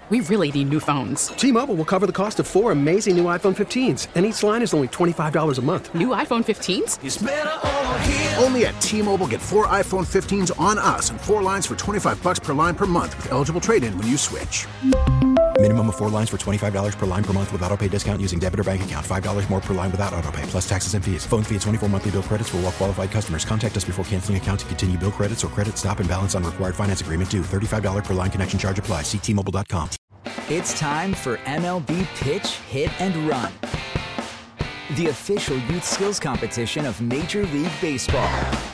We really need new phones. T-Mobile will cover the cost of 4 amazing new iPhone 15s, and each line is only $25 a month. New iPhone 15s? It's better over here. Only at T-Mobile, get 4 iPhone 15s on us and 4 lines for $25 per line per month with eligible trade-in when you switch. Minimum of 4 lines for $25 per line per month with autopay discount using debit or bank account. $5 more per line without autopay, plus taxes and fees. Phone fee at 24 monthly bill credits for well-qualified customers. Contact us before canceling account to continue bill credits or credit stop and balance on required finance agreement due. $35 per line connection charge applies. See T-Mobile.com. It's time for MLB Pitch, Hit, and Run, the official youth skills competition of Major League Baseball.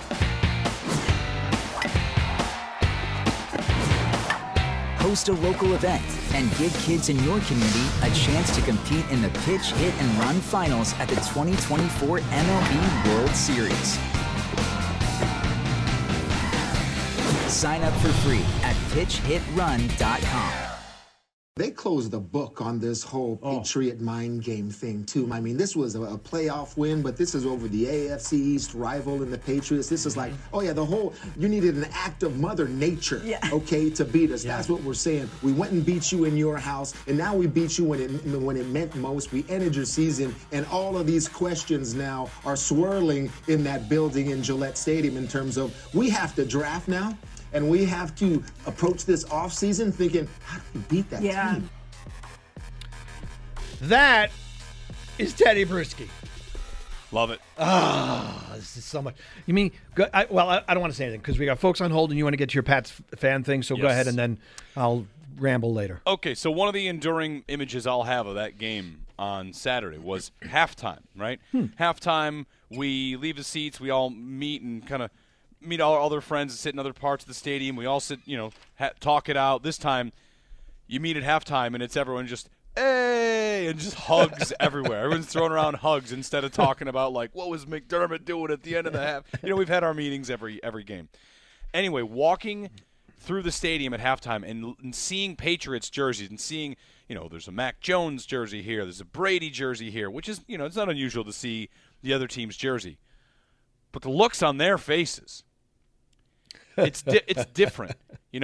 Host a local event and give kids in your community a chance to compete in the Pitch, Hit, and Run finals at the 2024 MLB World Series. Sign up for free at pitchhitrun.com. They closed the book on this whole Patriot mind game thing, too. I mean, this was a playoff win, but this is over the AFC East rival and the Patriots. This is like, you needed an act of Mother Nature, okay, to beat us. Yeah. That's what we're saying. We went and beat you in your house, and now we beat you when it meant most. We ended your season, and all of these questions now are swirling in that building in Gillette Stadium in terms of we have to draft now. And we have to approach this offseason thinking, how do we beat that team? That is Teddy Bruschi. Love it. This is so much. You mean, I don't want to say anything because we got folks on hold and you want to get to your Pats fan thing, so go ahead and then I'll ramble later. Okay, so one of the enduring images I'll have of that game on Saturday was halftime, right? Halftime, we leave the seats, we all meet and kind of meet all our other friends that sit in other parts of the stadium. We all sit, talk it out. This time, you meet at halftime, and it's everyone just, hey, and just hugs everywhere. Everyone's throwing around hugs instead of talking about, like, what was McDermott doing at the end of the half? We've had our meetings every game. Anyway, walking through the stadium at halftime and seeing Patriots jerseys and seeing, there's a Mac Jones jersey here, there's a Brady jersey here, which is, it's not unusual to see the other team's jersey. But the looks on their faces, it's different.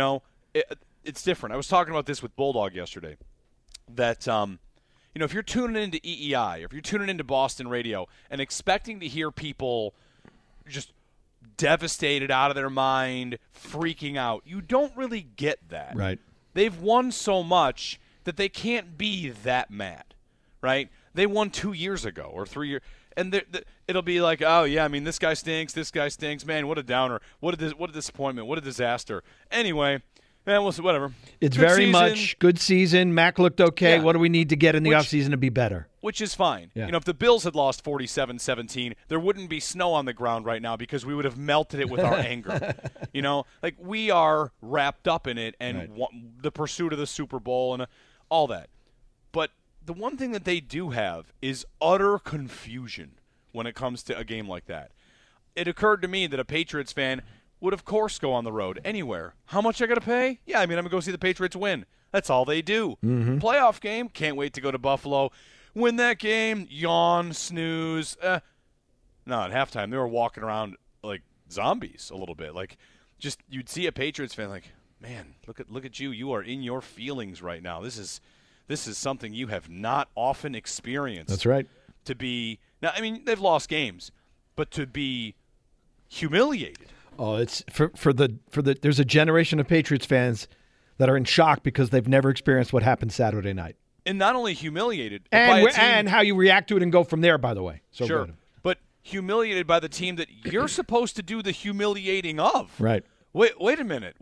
It's different. I was talking about this with Bulldog yesterday, that if you're tuning into EEI, or if you're tuning into Boston radio and expecting to hear people just devastated, out of their mind, freaking out, you don't really get that. Right. They've won so much that they can't be that mad, right? They won 2 years ago or 3 years. And it'll be like, oh, yeah, I mean, this guy stinks, man, what a downer, what a disappointment, what a disaster. Anyway, man, we'll see, whatever. It's good very season. Much good season. Mac looked okay. Yeah. What do we need to get in the offseason to be better? Which is fine. Yeah. If the Bills had lost 47-17, there wouldn't be snow on the ground right now because we would have melted it with our anger. Like we are wrapped up in it and the pursuit of the Super Bowl and all that. But the one thing that they do have is utter confusion when it comes to a game like that. It occurred to me that a Patriots fan would, of course, go on the road anywhere. How much I got to pay? Yeah, I'm going to go see the Patriots win. That's all they do. Mm-hmm. Playoff game, can't wait to go to Buffalo. Win that game, yawn, snooze. No, at halftime, they were walking around like zombies a little bit. Like, just you'd see a Patriots fan like, man, look at you. You are in your feelings right now. This is something you have not often experienced. That's right. To be now, I mean, they've lost games, but to be humiliated. Oh, it's for the there's a generation of Patriots fans that are in shock because they've never experienced what happened Saturday night. And not only humiliated, and how you react to it and go from there, by the way. So sure, good. But humiliated by the team that you're supposed to do the humiliating of. Right. Wait a minute.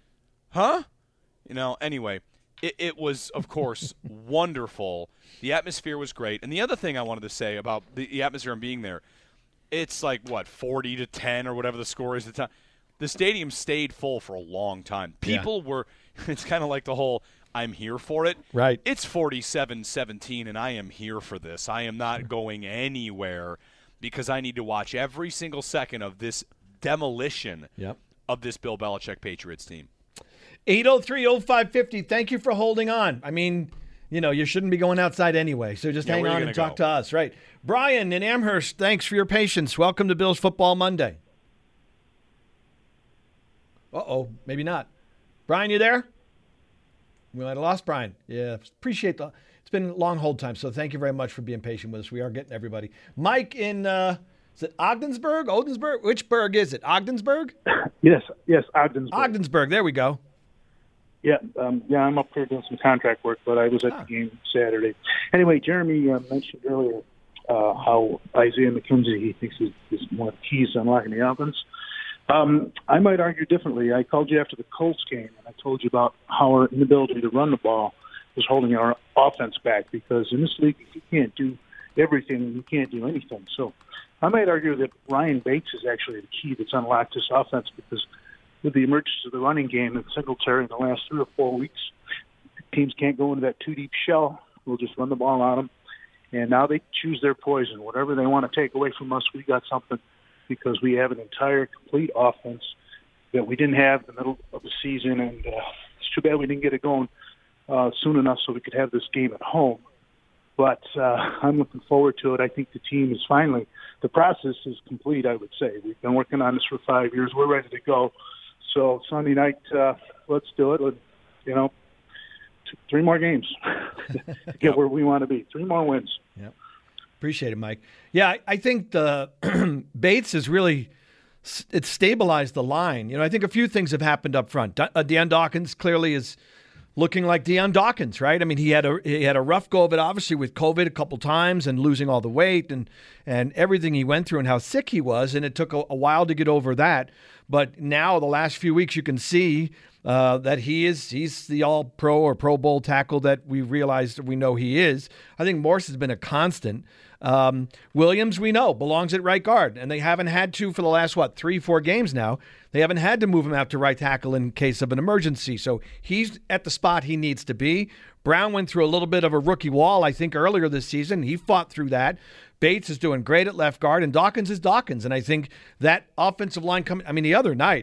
Anyway, it was, of course, wonderful. The atmosphere was great. And the other thing I wanted to say about the atmosphere and being there, it's like, 40-10 or whatever the score is at the time. The stadium stayed full for a long time. People were – it's kind of like the whole I'm here for it. Right. It's 47-17, and I am here for this. I am not going anywhere because I need to watch every single second of this demolition of this Bill Belichick Patriots team. 803-0550. Thank you for holding on. I mean, you shouldn't be going outside anyway, so just hang on and talk to us. Right. Brian in Amherst, thanks for your patience. Welcome to Bills Football Monday. Uh-oh, maybe not. Brian, you there? We might have lost Brian. Yeah, appreciate the. It's been a long hold time, so thank you very much for being patient with us. We are getting everybody. Mike in, is it Ogdensburg? Odensburg? Which burg is it? Ogdensburg? Yes, Ogdensburg. Ogdensburg, there we go. Yeah, I'm up here doing some contract work, but I was at the game Saturday. Anyway, Jeremy mentioned earlier how Isaiah McKenzie, he thinks is one of the keys to unlocking the offense. I might argue differently. I called you after the Colts game, and I told you about how our inability to run the ball was holding our offense back, because in this league, if you can't do everything, you can't do anything. So I might argue that Ryan Bates is actually the key that's unlocked this offense, because with the emergence of the running game and Singletary in the last 3 or 4 weeks, teams can't go into that too-deep shell. We'll just run the ball on them. And now they choose their poison. Whatever they want to take away from us, we got something, because we have an entire, complete offense that we didn't have in the middle of the season. And it's too bad we didn't get it going soon enough so we could have this game at home. But I'm looking forward to it. I think the team is finally – the process is complete, I would say. We've been working on this for 5 years. We're ready to go. So Sunday night, let's do it. 3 more games to get where we want to be. 3 more wins. Yep. Appreciate it, Mike. Yeah, I think the Bates has really it's stabilized the line. I think a few things have happened up front. Deion Dawkins clearly is looking like Deion Dawkins, right? I mean, he had a rough go of it, obviously, with COVID a couple times and losing all the weight and everything he went through and how sick he was, and it took a while to get over that. But now, the last few weeks, you can see that he's the all-pro or Pro Bowl tackle that we know he is. I think Morse has been a constant. Williams, we know, belongs at right guard, and they haven't had to for the last, 3-4 games now. They haven't had to move him out to right tackle in case of an emergency. So he's at the spot he needs to be. Brown went through a little bit of a rookie wall, I think, earlier this season. He fought through that. Bates is doing great at left guard, and Dawkins is Dawkins. And I think that offensive line the other night,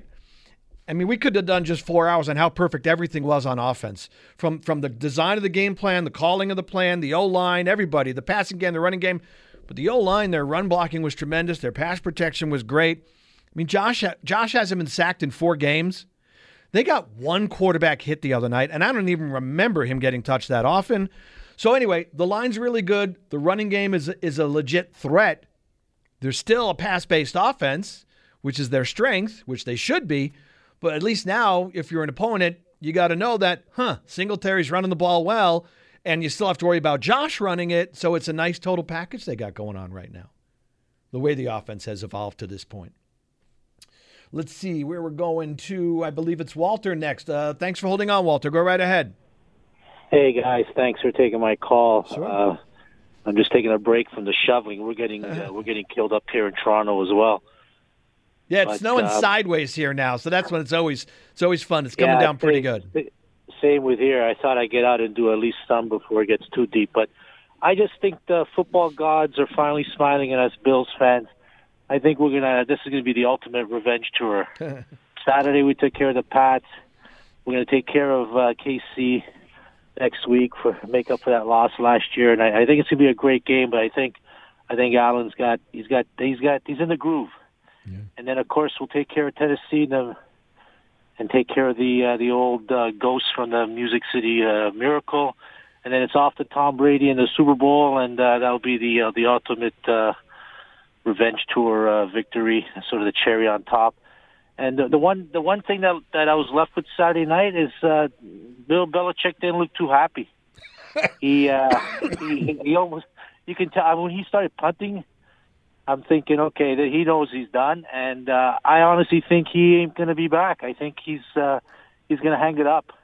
we could have done just 4 hours on how perfect everything was on offense. From the design of the game plan, the calling of the plan, the O-line, everybody, the passing game, the running game. But the O-line, their run blocking was tremendous. Their pass protection was great. Josh hasn't been sacked in 4 games. They got 1 quarterback hit the other night, and I don't even remember him getting touched that often. So anyway, the line's really good. The running game is a legit threat. There's still a pass-based offense, which is their strength, which they should be. But at least now, if you're an opponent, you got to know that, Singletary's running the ball well, and you still have to worry about Josh running it. So it's a nice total package they got going on right now, the way the offense has evolved to this point. Let's see where we're going to. I believe it's Walter next. Thanks for holding on, Walter. Go right ahead. Hey, guys. Thanks for taking my call. Sure. I'm just taking a break from the shoveling. We're getting killed up here in Toronto as well. Yeah, it's snowing sideways here now, so that's when it's always fun. It's coming down pretty good. Same with here. I thought I'd get out and do at least some before it gets too deep. But I just think the football gods are finally smiling at us Bills fans. I think this is gonna be the ultimate revenge tour. Saturday we took care of the Pats. We're gonna take care of KC next week for make up for that loss last year, and I think it's gonna be a great game. But I think Allen's he's in the groove. Yeah. And then of course we'll take care of Tennessee and take care of the old ghosts from the Music City Miracle, and then it's off to Tom Brady in the Super Bowl, and that'll be the ultimate revenge tour victory, sort of the cherry on top. And the one thing that I was left with Saturday night is Bill Belichick didn't look too happy. He almost, you can tell when he started punting, I'm thinking, okay, that he knows he's done, and I honestly think he ain't going to be back. I think he's going to hang it up.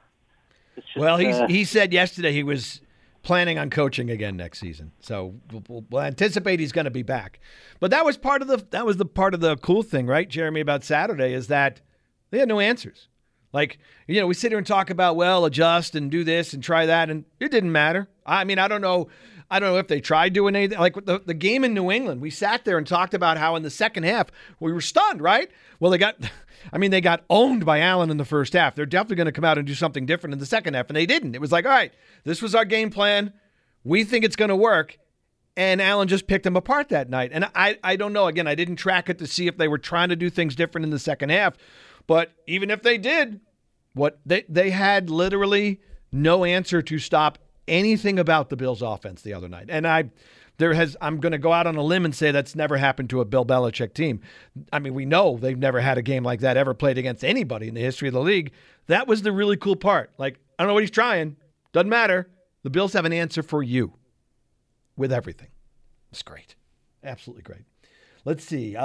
Just, he said yesterday he was planning on coaching again next season, so we'll anticipate he's going to be back. But that was part of the cool thing, right, Jeremy, about Saturday is that they had no answers. Like, we sit here and talk about, adjust and do this and try that, and it didn't matter. I don't know if they tried doing anything. Like the game in New England, we sat there and talked about how in the second half we were stunned, right? Well, they got owned by Allen in the first half. They're definitely going to come out and do something different in the second half, and they didn't. It was like, all right, this was our game plan. We think it's going to work, and Allen just picked them apart that night. And I don't know. Again, I didn't track it to see if they were trying to do things different in the second half, but even if they did, what they had literally no answer to stop anything about the Bills' offense the other night. And I'm going to go out on a limb and say that's never happened to a Bill Belichick team. I mean, we know they've never had a game like that ever played against anybody in the history of the league. That was the really cool part. Like, I don't know what he's trying. Doesn't matter. The Bills have an answer for you with everything. It's great. Absolutely great. Let's see.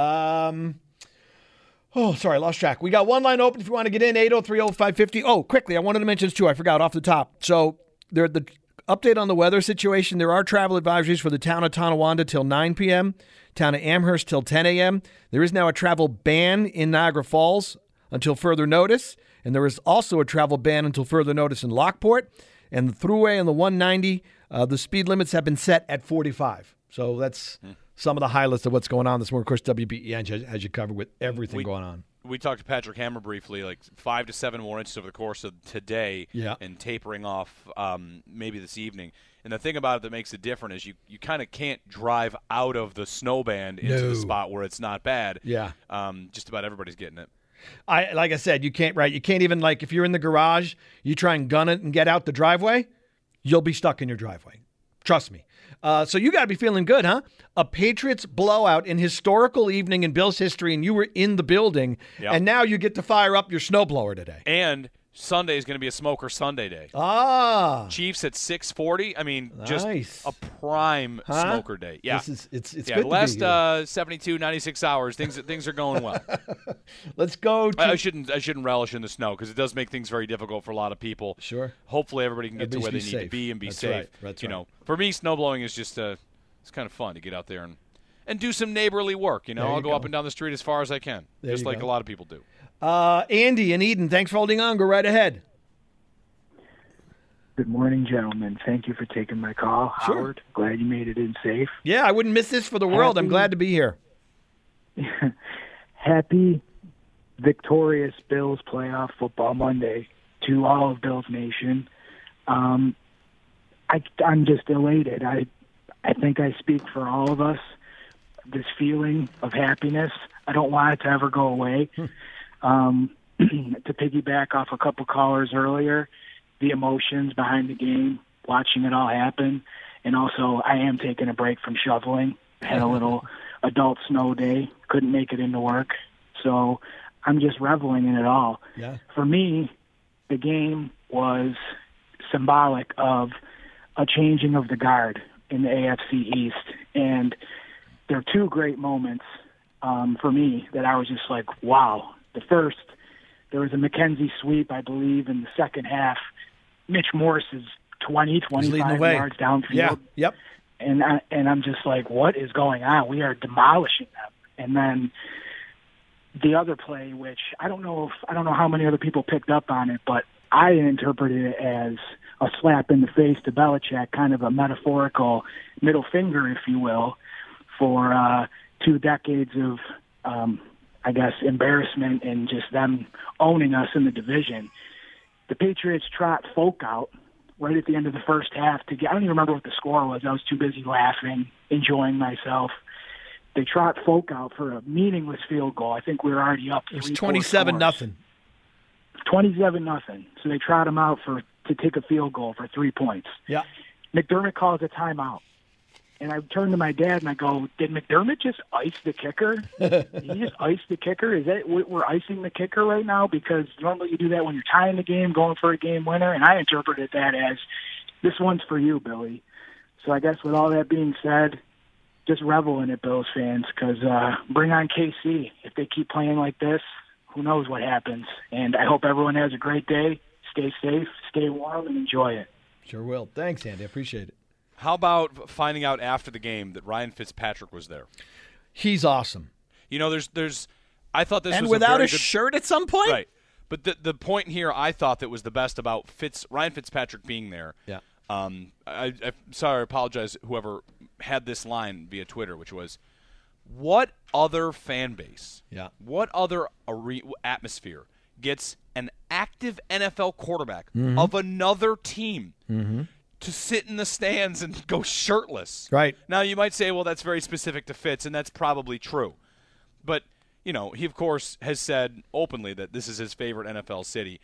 Oh, sorry, I lost track. We got one line open if you want to get in, 803-0550. Oh, quickly, I wanted to mention this too. I forgot off the top. So the update on the weather situation, there are travel advisories for the town of Tonawanda till 9 p.m., town of Amherst till 10 a.m. There is now a travel ban in Niagara Falls until further notice, and there is also a travel ban until further notice in Lockport. And the Thruway and the 190, the speed limits have been set at 45. So that's some of the highlights of what's going on this morning. Of course, WBEN has you covered with everything going on. We talked to Patrick Hammer briefly, like 5 to 7 more inches over the course of today, and tapering off maybe this evening. And the thing about it that makes it different is you kind of can't drive out of the snow band into the spot where it's not bad. Yeah. Just about everybody's getting it. Like I said, you can't even, like, if you're in the garage, you try and gun it and get out the driveway, you'll be stuck in your driveway. Trust me. So you got to be feeling good, huh? A Patriots blowout, an historical evening in Bills history, and you were in the building, and now you get to fire up your snowblower today. And Sunday is going to be a Smoker Sunday day. Chiefs at 6:40. I mean, just a prime smoker day. Yeah, it's good. The last 72, 96 hours, things are going well. Let's go. I shouldn't relish in the snow because it does make things very difficult for a lot of people. Sure. Hopefully, everybody can get to where they need to be and be safe. Right. That's right. For me, snowblowing is just it's kind of fun to get out there and do some neighborly work. I'll go up and down the street as far as I can, just like a lot of people do. Andy in Eden, thanks for holding on. Go right ahead. Good morning, gentlemen. Thank you for taking my call. Sure. Howard, glad you made it in safe. Yeah, I wouldn't miss this for the world. I'm glad to be here. Happy, victorious Bills playoff football Monday to all of Bills Nation. I'm just elated. I think I speak for all of us. This feeling of happiness, I don't want it to ever go away. To piggyback off a couple callers earlier, the emotions behind the game, watching it all happen, and also I am taking a break from shoveling. Had a little adult snow day, couldn't make it into work, so I'm just reveling in it all. Yeah. For me, the game was symbolic of a changing of the guard in the AFC East, and there are two great moments for me that I was just like, wow. The first, there was a McKenzie sweep, I believe, in the second half. Mitch Morse is 25 yards downfield. Yeah, yep. And I'm just like, what is going on? We are demolishing them. And then the other play, which I don't know how many other people picked up on it, but I interpreted it as a slap in the face to Belichick, kind of a metaphorical middle finger, if you will, for 2 decades of embarrassment and just them owning us in the division. The Patriots trot Folk out right at the end of the first half I don't even remember what the score was. I was too busy laughing, enjoying myself. They trot Folk out for a meaningless field goal. I think we were already up. It was 27-0. 27-0. So they trot him out to take a field goal for 3 points. Yeah. McDermott calls a timeout. And I turned to my dad and I go, did McDermott just ice the kicker? Did he just ice the kicker? Is that we're icing the kicker right now? Because normally you do that when you're tying the game, going for a game winner. And I interpreted that as, this one's for you, Billy. So I guess with all that being said, just revel in it, Bills fans, because bring on KC. If they keep playing like this, who knows what happens. And I hope everyone has a great day. Stay safe, stay warm, and enjoy it. Sure will. Thanks, Andy. I appreciate it. How about finding out after the game that Ryan Fitzpatrick was there? He's awesome. There's. I thought this and was without a shirt at some point, right? But the point here, I thought that was the best about Ryan Fitzpatrick being there. Yeah. I apologize, whoever had this line via Twitter, which was, what other fan base? Yeah. What other atmosphere gets an active NFL quarterback of another team? Mm-hmm. To sit in the stands and go shirtless. Right. Now, you might say, well, that's very specific to Fitz, and that's probably true. But, he, of course, has said openly that this is his favorite NFL city. Yep.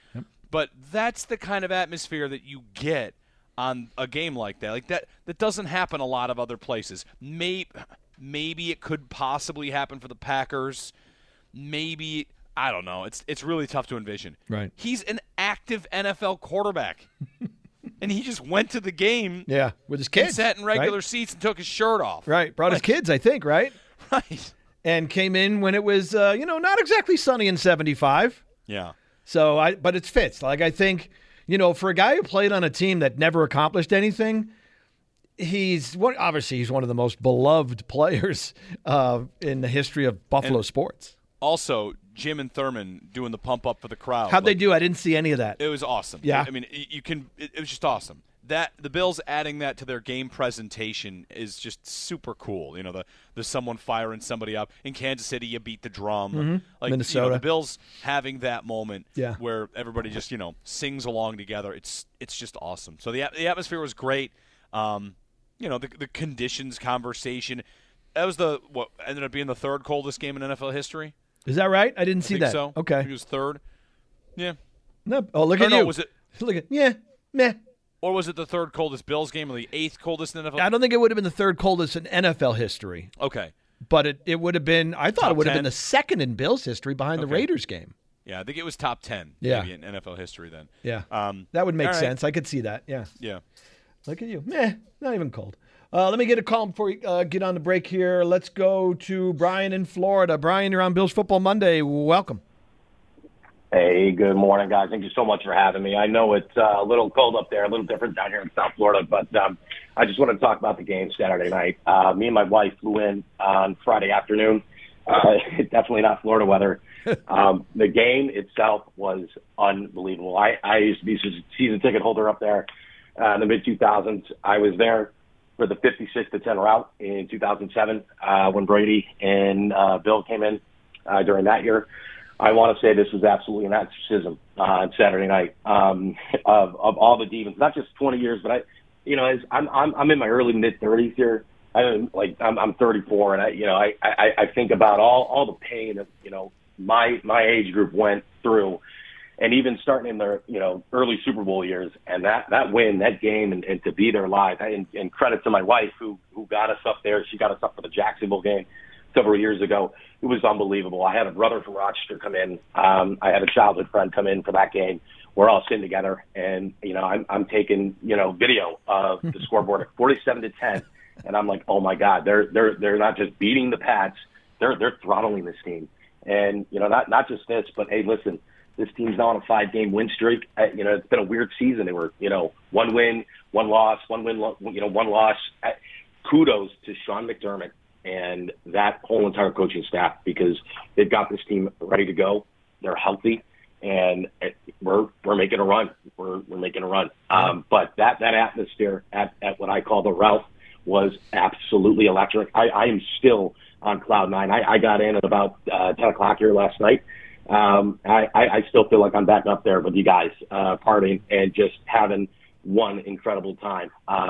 But that's the kind of atmosphere that you get on a game like that. Like that doesn't happen a lot of other places. Maybe it could possibly happen for the Packers. Maybe, I don't know. It's really tough to envision. Right. He's an active NFL quarterback. And he just went to the game. Yeah, with his kids. And sat in regular right? seats and took his shirt off. Right. Brought his kids, I think, right? Right. And came in when it was, not exactly sunny in 75. Yeah. So, but it fits. Like, I think, for a guy who played on a team that never accomplished anything, obviously he's one of the most beloved players in the history of Buffalo sports. Also, Jim and Thurman doing the pump up for the crowd. How'd they do? I didn't see any of that. It was awesome. Yeah. I mean, it was just awesome. The Bills adding that to their game presentation is just super cool. The someone firing somebody up. In Kansas City, you beat the drum. Mm-hmm. Like Minnesota. The Bills having that moment Yeah. where everybody just, sings along together. It's just awesome. So the atmosphere was great. The conditions conversation. That was what ended up being the third coldest game in NFL history. Is that right? I didn't see that. So. Okay. I think it was third. Yeah. No. Oh, look at you. Was it? Look at meh. Or was it the third coldest Bills game or the eighth coldest in NFL? I don't think it would have been the third coldest in NFL history. Okay. But it would have been, I thought Top it would have 10? been the second in Bills history behind the Raiders game. Yeah, I think it was top 10 Yeah. maybe in NFL history then. Yeah. That would make all right. sense. I could see that. Yeah. Yeah. Look at you. Not even cold. Let me get a call before we get on the break here. Let's go to Brian in Florida. Brian, you're on Bills Football Monday. Welcome. Hey, good morning, guys. Thank you so much for having me. I know it's a little cold up there, a little different down here in South Florida, but I just want to talk about the game Saturday night. Me and my wife flew in on Friday afternoon. Definitely not Florida weather. The game itself was unbelievable. I used to be a season ticket holder up there in the mid-2000s. I was there for the 56-10 route in 2007 when Brady and Bill came in during that year. I want to say this was absolutely an exorcism on Saturday night of all the demons. Not just 20 years, but I'm in my early mid-30s here. I'm 34, and I think about all the pain that my age group went through, and even starting in their early Super Bowl years, and that win, that game, and to be there live. And credit to my wife who got us up there. She got us up for the Jacksonville game several years ago. It was unbelievable. I had a brother from Rochester come in. I had a childhood friend come in for that game. We're all sitting together, and I'm taking video of the scoreboard at 47-10, and I'm like, oh my God, they're not just beating the Pats, they're throttling this team, and not just this, but hey, listen, this team's now on a 5-game win streak. It's been a weird season. They were one win, one loss, one loss. Kudos to Sean McDermott and that whole entire coaching staff, because they've got this team ready to go. They're healthy, and we're making a run. We're making a run. But that atmosphere at what I call the Ralph was absolutely electric. I am still on cloud nine. I got in at about 10 o'clock here last night. I still feel like I'm back up there with you guys, partying and just having one incredible time.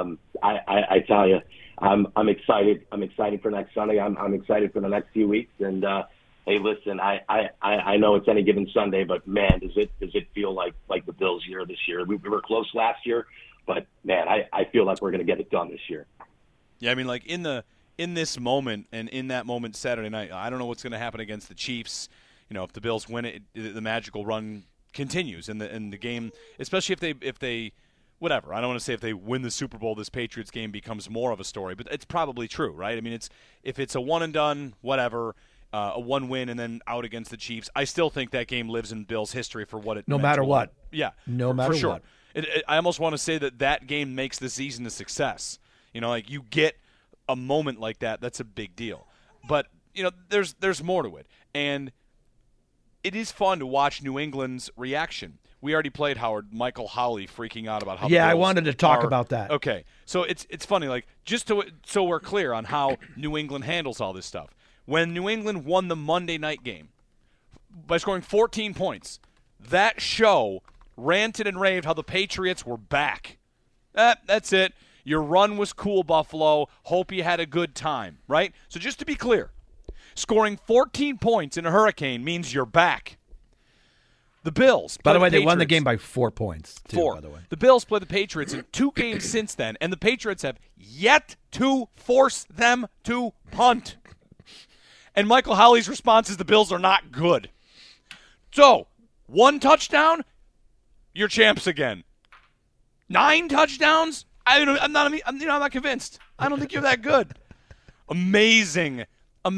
I tell you, I'm excited. I'm excited for next Sunday. I'm excited for the next few weeks. And hey, listen, I know it's any given Sunday, but man, does it feel like the Bills' year this year? We were close last year, but man, I feel like we're going to get it done this year. Yeah, I mean, like in this moment and in that moment Saturday night, I don't know what's going to happen against the Chiefs. If the Bills win it, the magical run continues in the game, especially if they whatever. I don't want to say if they win the Super Bowl, this Patriots game becomes more of a story, but it's probably true, right? I mean, if it's a one and done, whatever, a one win and then out against the Chiefs, I still think that game lives in Bills history for what it no meant matter to what. Yeah, no matter for sure. what. I almost want to say that game makes the season a success. Like you get a moment like that, that's a big deal. But there's more to it, and it is fun to watch New England's reaction. We already played Howard, Michael Howley freaking out about how. Yeah, the I Bills wanted to talk are, about that. Okay, so it's funny, like just so we're clear on how New England handles all this stuff. When New England won the Monday night game by scoring 14 points, that show ranted and raved how the Patriots were back. That's it. Your run was cool, Buffalo. Hope you had a good time, right? So just to be clear, scoring 14 points in a hurricane means you're back. The Bills. By the way, they Patriots. won the game by 4 points, too, 4. by the way. The Bills play the Patriots in 2 games since then, and the Patriots have yet to force them to punt. And Michael Howley's response is the Bills are not good. So, 1 touchdown, you're champs again. 9 touchdowns, I'm not convinced. I don't think you're that good. Amazing.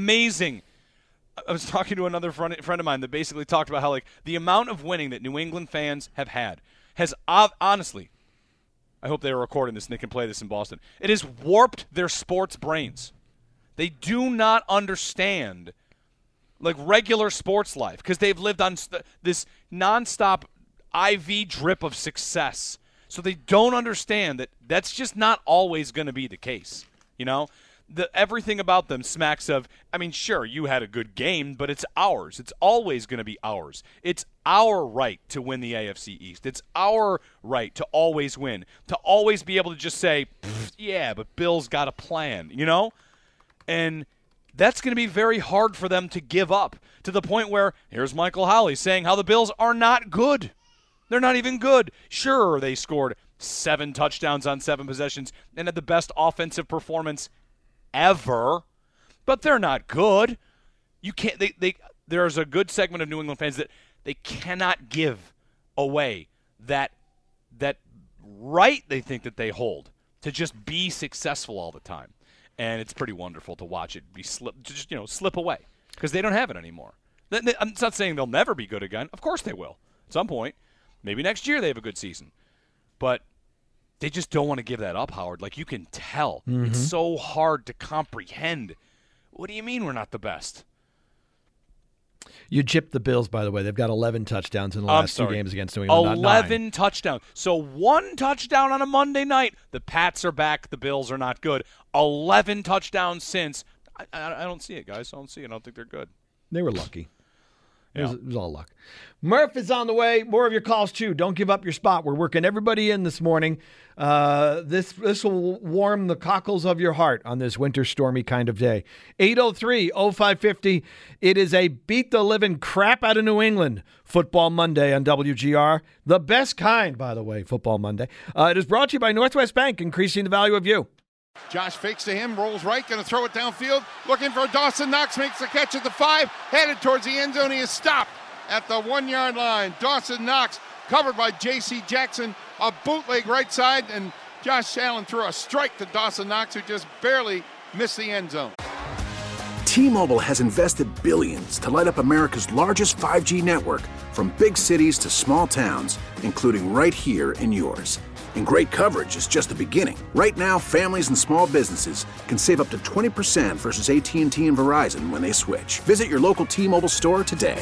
I was talking to another friend of mine that basically talked about how, like, the amount of winning that New England fans have had has honestly, I hope they are recording this and they can play this in Boston, it has warped their sports brains. They do not understand, like, regular sports life because they've lived on this nonstop IV drip of success. So they don't understand that that's just not always going to be the case, you know? Everything about them smacks of, I mean, sure, you had a good game, but it's ours. It's always going to be ours. It's our right to win the AFC East. It's our right to always win, to always be able to just say, yeah, but Bill's got a plan, you know? And that's going to be very hard for them to give up to the point where here's Michael Howley saying how the Bills are not good. They're not even good. Sure, they scored 7 touchdowns on 7 possessions and had the best offensive performance ever, but they're not good. You can't. There's a good segment of New England fans that they cannot give away that right they think that they hold to just be successful all the time, and it's pretty wonderful to watch it slip away because they don't have it anymore. I'm not saying they'll never be good again. Of course they will at some point. Maybe next year they have a good season, but they just don't want to give that up, Howard. Like, you can tell. Mm-hmm. It's so hard to comprehend. What do you mean we're not the best? You gypped the Bills, by the way. They've got 11 touchdowns in the last 2 games against New England. 11 touchdowns. So 1 touchdown on a Monday night. The Pats are back. The Bills are not good. 11 touchdowns since. I don't see it, guys. I don't see it. I don't think they're good. They were lucky. It was all luck. Murph is on the way. More of your calls, too. Don't give up your spot. We're working everybody in this morning. This will warm the cockles of your heart on this winter stormy kind of day. 803-0550. It is a beat the living crap out of New England Football Monday on WGR. The best kind, by the way, Football Monday. It is brought to you by Northwest Bank, increasing the value of you. Josh fakes to him, rolls right, going to throw it downfield, looking for Dawson Knox, makes the catch at the 5, headed towards the end zone. He is stopped at the 1-yard line. Dawson Knox covered by J.C. Jackson, a bootleg right side, and Josh Allen threw a strike to Dawson Knox, who just barely missed the end zone. T-Mobile has invested billions to light up America's largest 5G network, from big cities to small towns, including right here in yours. And great coverage is just the beginning. Right now, families and small businesses can save up to 20% versus AT&T and Verizon when they switch. Visit your local T-Mobile store today.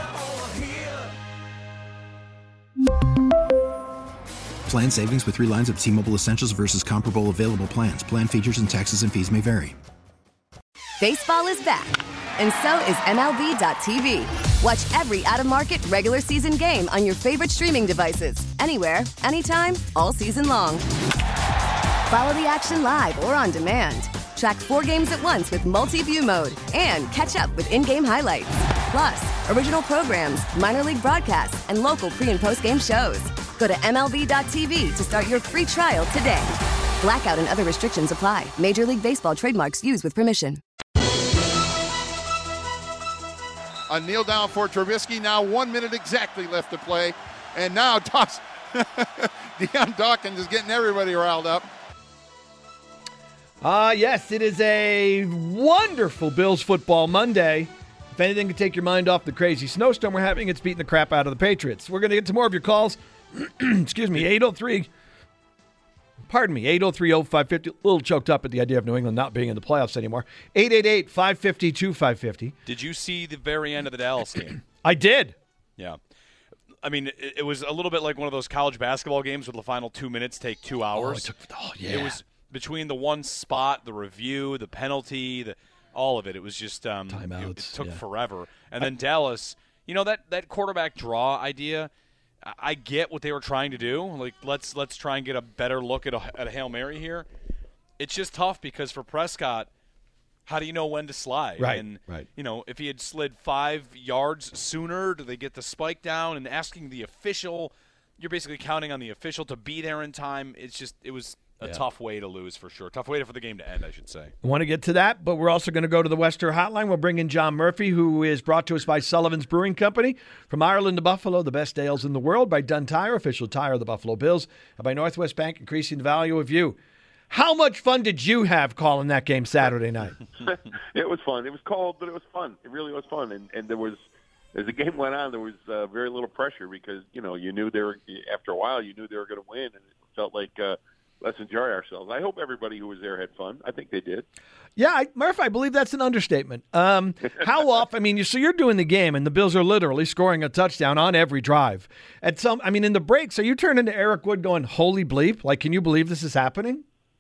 Plan savings with 3 lines of T-Mobile Essentials versus comparable available plans. Plan features and taxes and fees may vary. Baseball is back, and so is MLB.tv. Watch every out-of-market regular season game on your favorite streaming devices, anywhere, anytime, all season long. Follow the action live or on demand. Track 4 games at once with multi-view mode and catch up with in-game highlights. Plus, original programs, minor league broadcasts, and local pre- and post-game shows. Go to MLB.tv to start your free trial today. Blackout and other restrictions apply. Major League Baseball trademarks used with permission. A kneel down for Trubisky. Now 1 minute exactly left to play. And now Deion Dawkins is getting everybody riled up. Yes, it is a wonderful Bills Football Monday. If anything can take your mind off the crazy snowstorm we're having, it's beating the crap out of the Patriots. We're going to get to more of your calls. Excuse me, 803-0550. A little choked up at the idea of New England not being in the playoffs anymore. 888-552-550. Did you see the very end of the Dallas game? I did. Yeah. I mean, it was a little bit like one of those college basketball games where the final 2 minutes take 2 hours. It was between the one spot, the review, the penalty, all of it. It was just timeouts. It took forever. And then Dallas, that quarterback draw idea, I get what they were trying to do. Like, let's try and get a better look at a Hail Mary here. It's just tough because for Prescott, how do you know when to slide? Right, And, right. if he had slid 5 yards sooner, do they get the spike down? And asking the official, you're basically counting on the official to be there in time. It was a tough way to lose for sure. Tough way for the game to end, I should say. I want to get to that, but we're also going to go to the Western Hotline. We'll bring in John Murphy, who is brought to us by Sullivan's Brewing Company. From Ireland to Buffalo, the best ales in the world, by Dunn Tire, official tire of the Buffalo Bills, and by Northwest Bank, increasing the value of you. How much fun did you have calling that game Saturday night? It was fun. It was cold, but it was fun. It really was fun. And there was, as the game went on, there was very little pressure because, you knew they were, after a while, you knew they were going to win, and it felt like let's enjoy ourselves. I hope everybody who was there had fun. I think they did. Yeah, Murph, I believe that's an understatement. How often, so you're doing the game, and the Bills are literally scoring a touchdown on every drive. In the breaks, are you turning to Eric Wood going, holy bleep? Like, can you believe this is happening?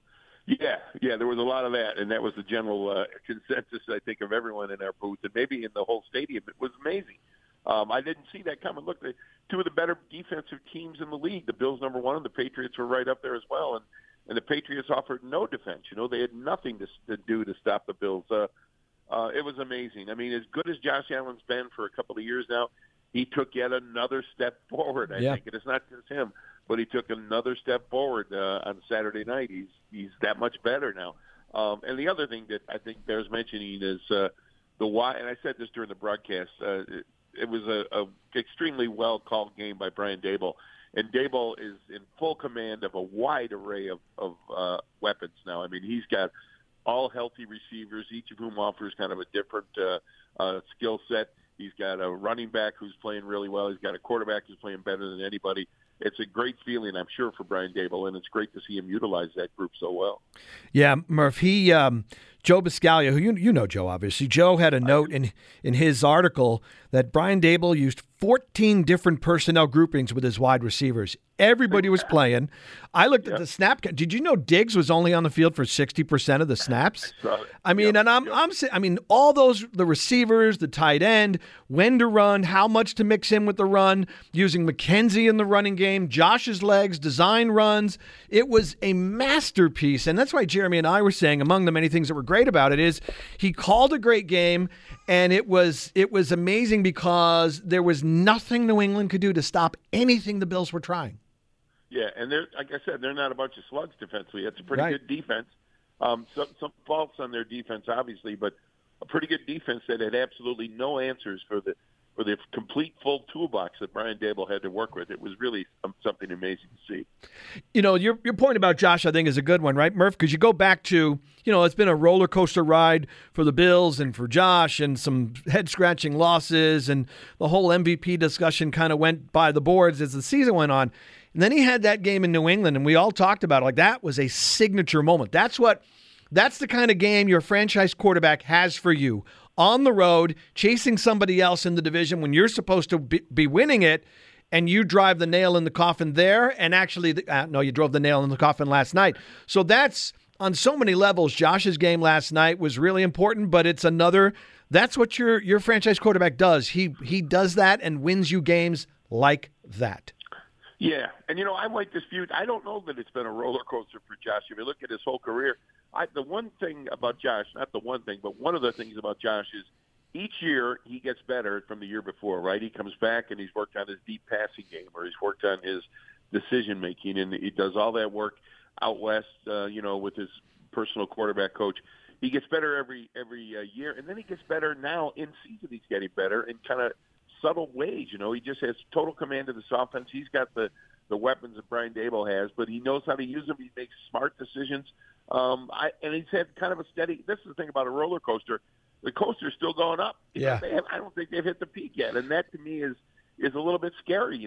Yeah, there was a lot of that, and that was the general consensus, I think, of everyone in our booth, and maybe in the whole stadium. It was amazing. I didn't see that coming. Look, two of the better defensive teams in the league, the Bills number one, and the Patriots were right up there as well, and the Patriots offered no defense. They had nothing to do to stop the Bills. It was amazing. As good as Josh Allen's been for a couple of years now, he took yet another step forward, I think. And it's not just him, but he took another step forward on Saturday night. He's that much better now. And the other thing that I think bears mentioning is the why. And I said this during the broadcast. It was a extremely well called game by Brian Daboll, and Daboll is in full command of a wide array of weapons now. He's got all healthy receivers, each of whom offers kind of a different skill set. He's got a running back who's playing really well. He's got a quarterback who's playing better than anybody. It's a great feeling, I'm sure, for Brian Daboll, and it's great to see him utilize that group so well. Yeah, Murph, Joe Biscaglia, who you know Joe, obviously. Joe had a note in his article that Brian Daboll used 14 different personnel groupings with his wide receivers. Everybody was playing. I looked at the snap count. Did you know Diggs was only on the field for 60% of the snaps? All those, the receivers, the tight end, when to run, how much to mix in with the run, using McKenzie in the running game, Josh's legs, design runs. It was a masterpiece, and that's why Jeremy and I were saying, among the many things that were great about it, is he called a great game, and it was amazing because there was nothing New England could do to stop anything the Bills were trying. Yeah, and like I said, they're not a bunch of slugs defensively. It's a pretty good defense. Some faults on their defense, obviously, but a pretty good defense that had absolutely no answers for the complete full toolbox that Brian Daboll had to work with. It was really something amazing to see. Your point about Josh, I think, is a good one, right, Murph? Because you go back to, it's been a roller coaster ride for the Bills and for Josh, and some head-scratching losses, and the whole MVP discussion kind of went by the boards as the season went on. And then he had that game in New England, and we all talked about it. Like, that was a signature moment. That's the kind of game your franchise quarterback has for you. On the road, chasing somebody else in the division when you're supposed to be winning it, and you drive the nail in the coffin there, and actually, you drove the nail in the coffin last night. So that's, on so many levels, Josh's game last night was really important, but it's that's what your franchise quarterback does. He does that and wins you games like that. Yeah, and I might dispute. I don't know that it's been a roller coaster for Josh. If you look at his whole career, the one thing about Josh, not the one thing, but one of the things about Josh is each year he gets better from the year before, right? He comes back and he's worked on his deep passing game, or he's worked on his decision making, and he does all that work out west, with his personal quarterback coach. He gets better every year, and then he gets better now in season. He's getting better in kind of subtle ways. He just has total command of this offense. He's got the weapons that Brian Daboll has, but he knows how to use them. He makes smart decisions. And he's had kind of a steady. This is the thing about a roller coaster. The coaster's still going up. Yeah. I don't think they've hit the peak yet, and that to me is a little bit scary.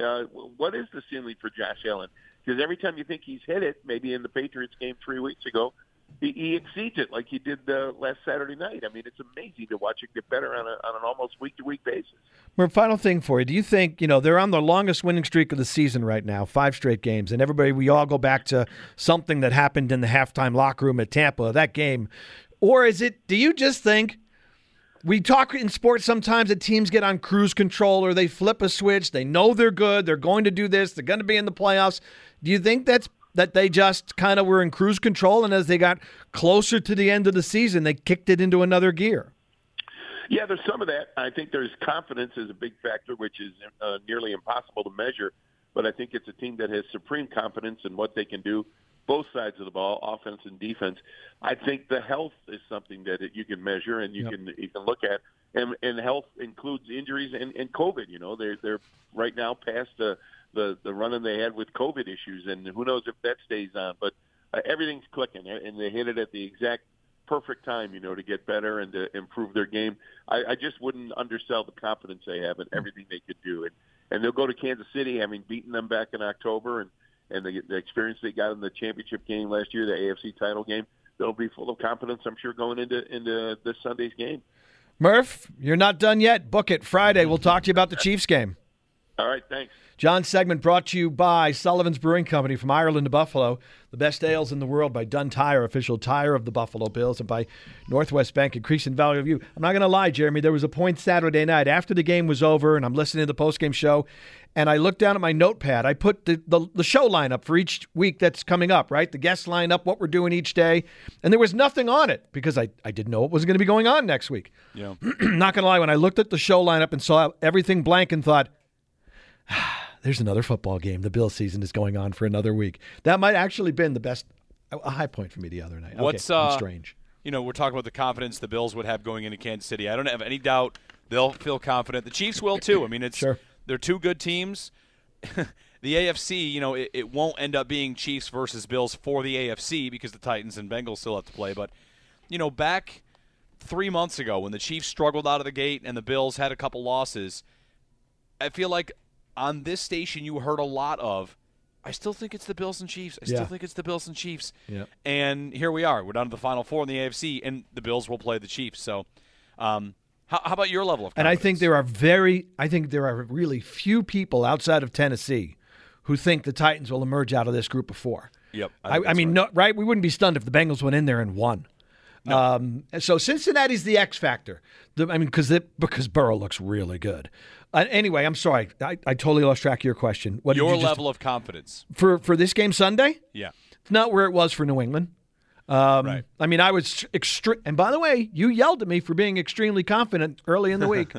What is the ceiling for Josh Allen? Because every time you think he's hit it, maybe in the Patriots game 3 weeks ago, he exceeds it like he did last Saturday night. It's amazing to watch it get better on an almost week-to-week basis. Well, final thing for you. Do you think, they're on the longest winning streak of the season right now, 5 straight games, and we all go back to something that happened in the halftime locker room at Tampa, that game. Or do you just think, we talk in sports sometimes that teams get on cruise control or they flip a switch, they know they're good, they're going to do this, they're going to be in the playoffs. Do you think that's that they just kind of were in cruise control, and as they got closer to the end of the season, they kicked it into another gear? Yeah, there's some of that. I think there's confidence is a big factor, which is nearly impossible to measure. But I think it's a team that has supreme confidence in what they can do, both sides of the ball, offense and defense. I think the health is something that you can measure and you can look at, and health includes injuries and COVID. You know, they're right now past the run-in they had with COVID issues, and who knows if that stays on. But everything's clicking, and they hit it at the exact perfect time, you know, to get better and to improve their game. I just wouldn't undersell the confidence they have in everything they could do. And they'll go to Kansas City, having beaten them back in October, and the experience they got in the championship game last year, the AFC title game. They'll be full of confidence, I'm sure, going into this Sunday's game. Murph, you're not done yet. Book it Friday. We'll talk to you about the Chiefs game. All right, thanks. John's segment brought to you by Sullivan's Brewing Company from Ireland to Buffalo. The best ales in the world by Dunn Tire, official tire of the Buffalo Bills, and by Northwest Bank, increasing value of you. I'm not going to lie, Jeremy. There was a point Saturday night after the game was over, and I'm listening to the postgame show, and I looked down at my notepad. I put the show lineup for each week that's coming up, right? The guest lineup, what we're doing each day, and there was nothing on it because I didn't know what was going to be going on next week. Yeah. Not going to lie, when I looked at the show lineup and saw everything blank and thought, there's another football game. The Bills season is going on for another week. That might actually been a high point for me the other night. What's I'm strange. You know, we're talking about the confidence the Bills would have going into Kansas City. I don't have any doubt they'll feel confident. The Chiefs will too. I mean, they're two good teams. The AFC, you know, it won't end up being Chiefs versus Bills for the AFC because the Titans and Bengals still have to play. But, you know, back 3 months ago when the Chiefs struggled out of the gate and the Bills had a couple losses, I feel like on this station you heard a lot of, I still think it's the Bills and Chiefs. I still think it's the Bills and Chiefs. Yeah. And here we are. We're down to the Final Four in the AFC, and the Bills will play the Chiefs. So how about your level of confidence? And I think there are really few people outside of Tennessee who think the Titans will emerge out of this group of four. Yep. I mean, no, right? We wouldn't be stunned if the Bengals went in there and won. No. So Cincinnati's the X factor. Because Burrow looks really good. Anyway, I'm sorry. I totally lost track of your question. What your level of confidence for this game Sunday? Yeah. It's not where it was for New England. Right. I mean, I was and by the way, you yelled at me for being extremely confident early in the week.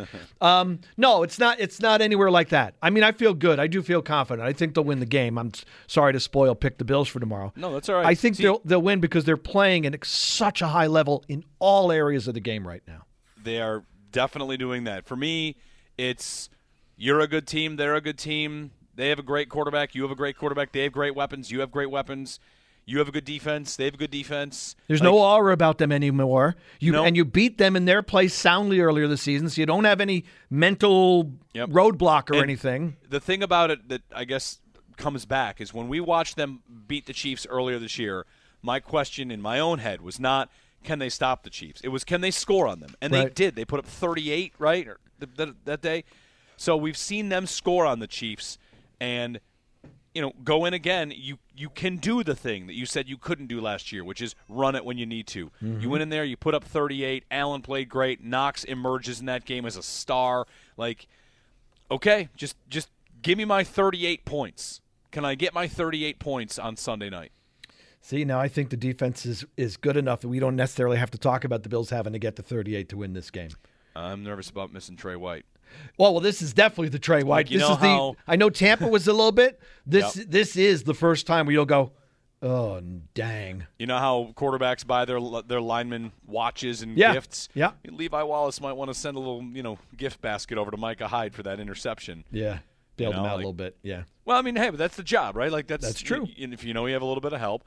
No, it's not anywhere like that. I mean, I feel good. I do feel confident. I think they'll win the game. I'm sorry to pick the Bills for tomorrow. No, that's all right. I think they'll win because they're playing at such a high level in all areas of the game right now. They are definitely doing that. For me, it's you're a good team, they're a good team. They have a great quarterback, you have a great quarterback. They have great weapons, you have great weapons. You have a good defense. They have a good defense. There's no aura about them anymore. And you beat them in their place soundly earlier this season, so you don't have any mental roadblock or anything. The thing about it that I guess comes back is when we watched them beat the Chiefs earlier this year, my question in my own head was not, can they stop the Chiefs? It was, can they score on them? And they did. They put up 38, right, that day. So we've seen them score on the Chiefs, and you know, go in again, you can do the thing that you said you couldn't do last year, which is run it when you need to. Mm-hmm. You went in there, you put up 38. Allen played great. Knox emerges in that game as a star. Like, okay, just give me my 38 points. Can I get my 38 points on Sunday night? See, now I think the defense is good enough that we don't necessarily have to talk about the Bills having to get to 38 to win this game. I'm nervous about missing Trey White. Well, this is definitely the Trey White. I know Tampa was a little bit. This is the first time where you'll go, oh, dang. You know how quarterbacks buy their linemen watches and gifts? Yeah. Levi Wallace might want to send a little, gift basket over to Micah Hyde for that interception. Yeah. Bailed him out a little bit. Yeah. Well, I mean, hey, but that's the job, right? Like that's true. If you have a little bit of help.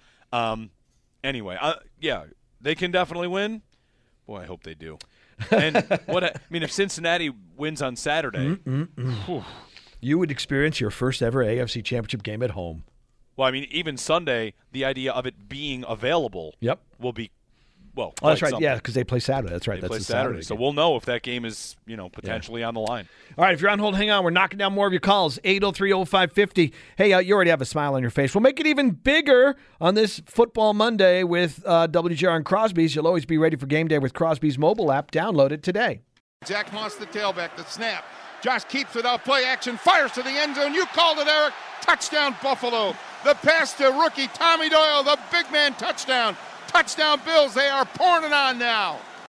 Anyway, they can definitely win. Boy, I hope they do. And if Cincinnati wins on Saturday, you would experience your first ever AFC Championship game at home. Well, I mean, even Sunday, the idea of it being available will be, that's right. Yeah, because they play Saturday. That's right. They play Saturday. So we'll know if that game is, potentially on the line. All right, if you're on hold, hang on. We're knocking down more of your calls. 803-0550. Hey, you already have a smile on your face. We'll make it even bigger on this Football Monday with WGR and Crosby's. You'll always be ready for game day with Crosby's mobile app. Download it today. Zach Moss, the tailback, the snap. Josh keeps it out. Play action. Fires to the end zone. You called it, Eric. Touchdown, Buffalo. The pass to rookie Tommy Doyle. The big man touchdown. Touchdown, Bills. They are pouring it on now.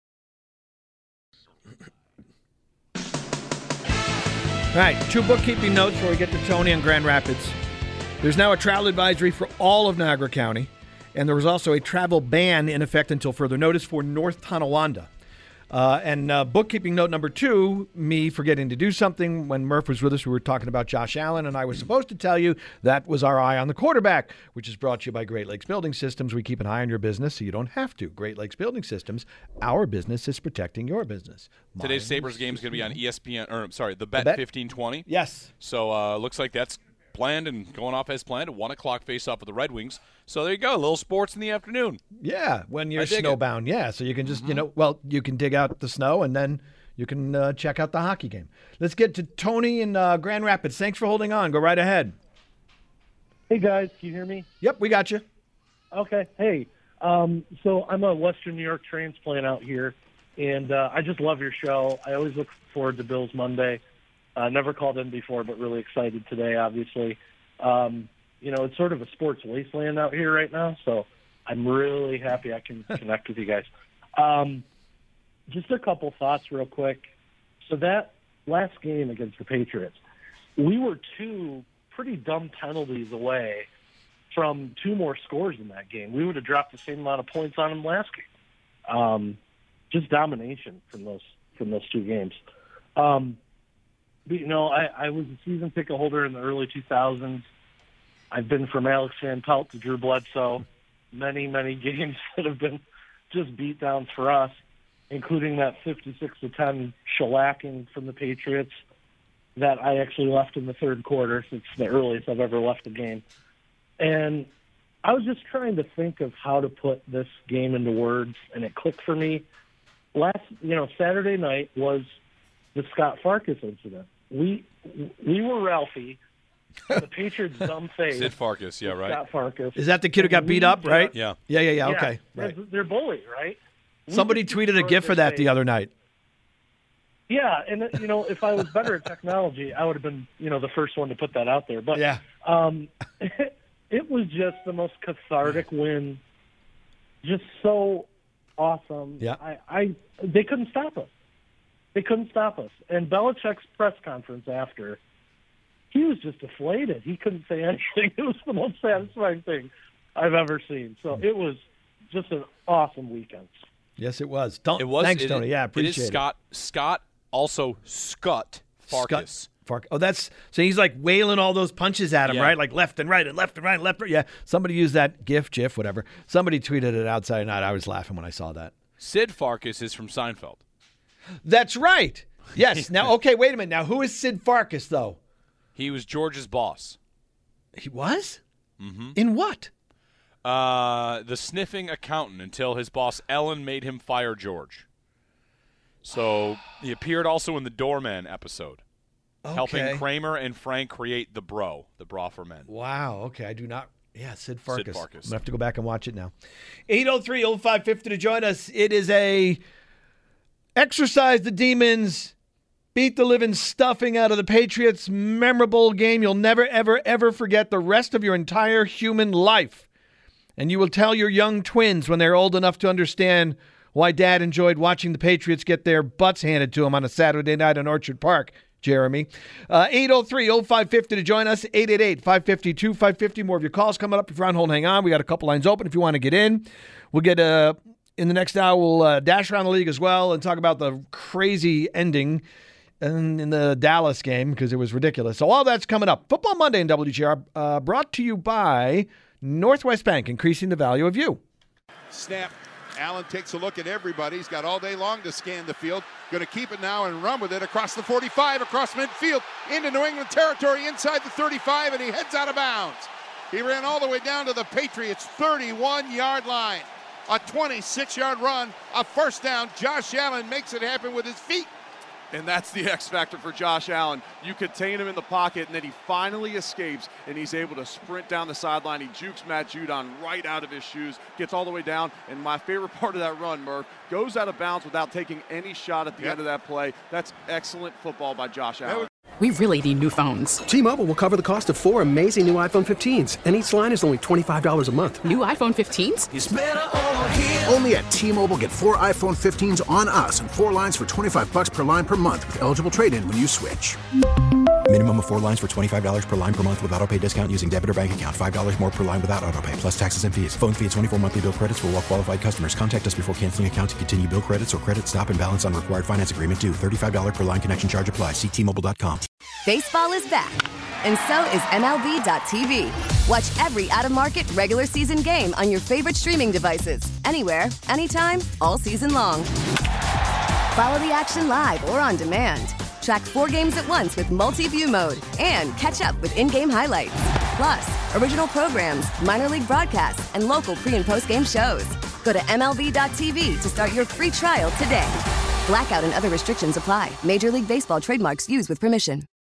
All right, 2 bookkeeping notes before we get to Tony in Grand Rapids. There's now a travel advisory for all of Niagara County, and there was also a travel ban in effect until further notice for North Tonawanda. And bookkeeping note number 2, me forgetting to do something. When Murph was with us, we were talking about Josh Allen, and I was supposed to tell you that was our eye on the quarterback, which is brought to you by Great Lakes Building Systems. We keep an eye on your business so you don't have to. Great Lakes Building Systems, our business is protecting your business. Today's Sabres game is going to be on ESPN, the Bet 1520. Yes. So looks like that's planned and going off as planned. A 1 o'clock face-off with the Red Wings. So there you go, a little sports in the afternoon. Yeah, when you're snowbound. Yeah, so you can just, you can dig out the snow and then you can check out the hockey game. Let's get to Tony in Grand Rapids. Thanks for holding on. Go right ahead. Hey, guys. Can you hear me? Yep, we got you. Okay. Hey, so I'm a Western New York transplant out here, and I just love your show. I always look forward to Bills Monday. Never called in before, but really excited today, obviously. It's sort of a sports wasteland out here right now, so I'm really happy I can connect with you guys. Just a couple thoughts real quick. So that last game against the Patriots, we were 2 pretty dumb penalties away from 2 more scores in that game. We would have dropped the same amount of points on them last game. Just domination from those 2 games. I was a season ticket holder in the early 2000s. I've been from Alex Van Pelt to Drew Bledsoe. Many, many games that have been just beatdowns for us, including that 56-10 shellacking from the Patriots that I actually left in the third quarter. It's the earliest I've ever left a game. And I was just trying to think of how to put this game into words, and it clicked for me. Saturday night was the Scott Farkas incident. We were Ralphie. The Patriots' dumb face. Sid Farkas, yeah, right. Scott Farkas. Is that the kid who got beat up, right? Yeah. Yeah, okay. Right. They're bullied, right? Somebody tweeted a GIF for that the other night. Yeah, and if I was better at technology, I would have been, the first one to put that out there. But yeah, it was just the most cathartic win. Just so awesome. Yeah. They couldn't stop us. And Belichick's press conference after, he was just deflated. He couldn't say anything. It was the most satisfying thing I've ever seen. So it was just an awesome weekend. Yes, it was. Thanks, Tony. Yeah, appreciate it. It is Scott, also Scott Farkas. Oh, so he's like wailing all those punches at him, right? Like left and right and left and right and left. Yeah, somebody used that GIF, whatever. Somebody tweeted it outside night. I was laughing when I saw that. Sid Farkas is from Seinfeld. That's right. Yes. Now, okay, wait a minute. Now, who is Sid Farkas, though? He was George's boss. He was? Mm-hmm. In what? The sniffing accountant until his boss Ellen made him fire George. So he appeared also in the Doorman episode, helping Kramer and Frank create the bra for men. Wow. Okay, I do not. Yeah, Sid Farkas. I'm going to have to go back and watch it now. 803-0550 to join us. It is a exercise the demons, beat the living stuffing out of the Patriots, memorable game you'll never, ever, ever forget the rest of your entire human life. And you will tell your young twins when they're old enough to understand why Dad enjoyed watching the Patriots get their butts handed to them on a Saturday night in Orchard Park, Jeremy. 803-0550 to join us, 888-552-550. More of your calls coming up. If you're on hold, hang on. We got a couple lines open if you want to get in. We'll get in the next hour, we'll dash around the league as well and talk about the crazy ending in the Dallas game because it was ridiculous. So all that's coming up. Football Monday in WGR, brought to you by Northwest Bank, increasing the value of you. Snap. Allen takes a look at everybody. He's got all day long to scan the field. Going to keep it now and run with it across the 45, across midfield, into New England territory, inside the 35, and he heads out of bounds. He ran all the way down to the Patriots' 31-yard line. A 26-yard run, a first down. Josh Allen makes it happen with his feet. And that's the X factor for Josh Allen. You contain him in the pocket, and then he finally escapes, and he's able to sprint down the sideline. He jukes Matt Judon right out of his shoes, gets all the way down, and my favorite part of that run, Murph, goes out of bounds without taking any shot at the end of that play. That's excellent football by Josh Allen. We really need new phones. T-Mobile will cover the cost of 4 amazing new iPhone 15s, and each line is only $25 a month. New iPhone 15s? It's better over here. Only at T-Mobile, get 4 iPhone 15s on us and 4 lines for $25 per line per month with eligible trade-in when you switch. Minimum of 4 lines for $25 per line per month with autopay discount using debit or bank account. $5 more per line without autopay, plus taxes and fees. Phone fee at 24 monthly bill credits for well-qualified customers. Contact us before canceling account to continue bill credits or credit stop and balance on required finance agreement due. $35 per line connection charge applies. See T-Mobile.com. Baseball is back, and so is MLB.tv. Watch every out-of-market regular season game on your favorite streaming devices. Anywhere, anytime, all season long. Follow the action live or on demand. Track 4 games at once with multi-view mode and catch up with in-game highlights. Plus, original programs, minor league broadcasts, and local pre- and post-game shows. Go to MLB.tv to start your free trial today. Blackout and other restrictions apply. Major League Baseball trademarks used with permission.